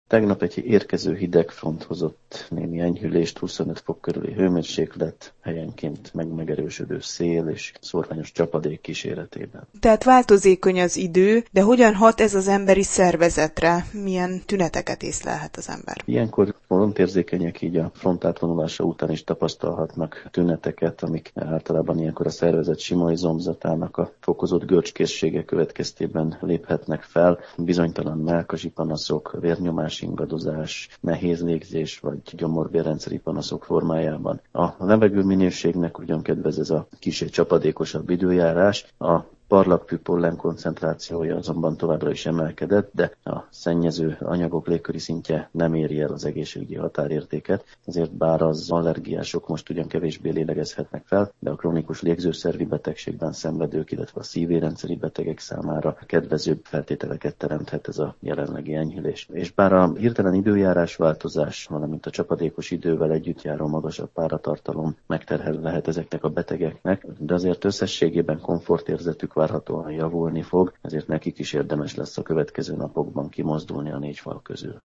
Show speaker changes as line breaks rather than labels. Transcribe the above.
Tegnap egy érkező hidegfront hozott némi enyhülést, 25 fok körüli hőmérséklet, helyenként megerősödő szél és szórványos csapadék kíséretében.
Tehát változékony az idő, de hogyan hat ez az emberi szervezetre? Milyen tüneteket észlelhet az ember?
Ilyenkor frontérzékenyek így a front átvonulása után is tapasztalhatnak tüneteket, amik általában ilyenkor a szervezet sima izomzatának a fokozott görcskészsége következtében léphetnek fel. Bizonytalan mellkasi panaszok, vérnyomás ingadozás, nehéz légzés vagy gyomorbérrendszeri panaszok formájában. A levegő minőségnek ugyan kedvez ez a kissé csapadékosabb időjárás, a parlagfű pollen koncentrációja azonban továbbra is emelkedett, de a szennyező anyagok légköri szintje nem éri el az egészségügyi határértéket, ezért bár az allergiások most ugyan kevésbé lélegezhetnek fel, de a krónikus légzőszervi betegségben szenvedők, illetve a szívérrendszeri betegek számára kedvezőbb feltételeket teremthet ez a jelenlegi enyhülés. És bár a hirtelen időjárás változás, valamint a csapadékos idővel együtt járó magasabb páratartalom megterhelő lehet ezeknek a betegeknek, de azért összességében komfortérzetük várhatóan javulni fog, ezért nekik is érdemes lesz a következő napokban kimozdulni a négy fal közül.